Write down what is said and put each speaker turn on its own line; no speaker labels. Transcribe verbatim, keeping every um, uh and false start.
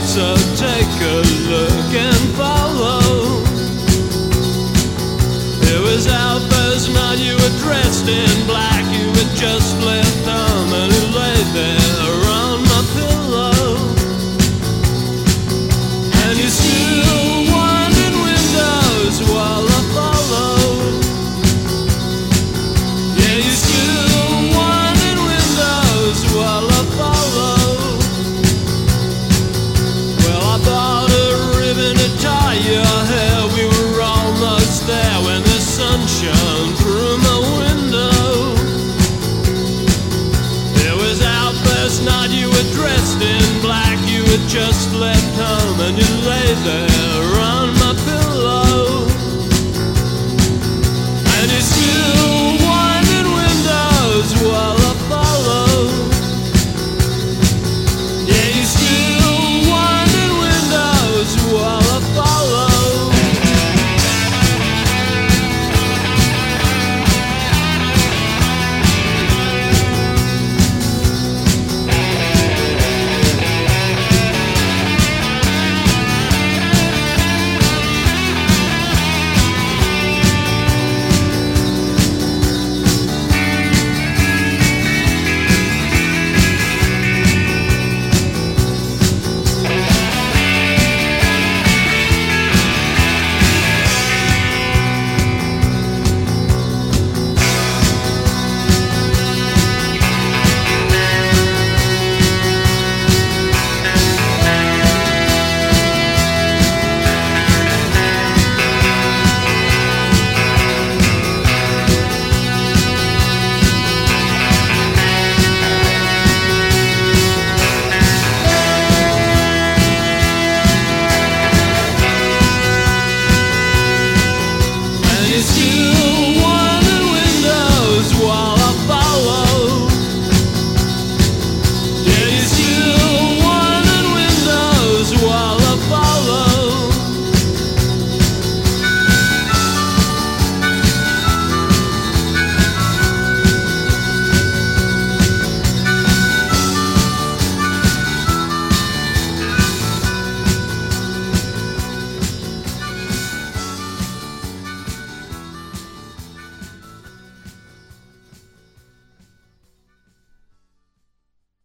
So take a look and follow. It was our first night, you were dressed in black. You had just left home and you lay there on my pillow. And you still winding windows while I followed. Yeah, you still winding windows while I followed. Well, I bought a ribbon to tie your hair. We were almost there when the sun shone through my window. It was our first night, you were dressed in black. You had just left home and you lay there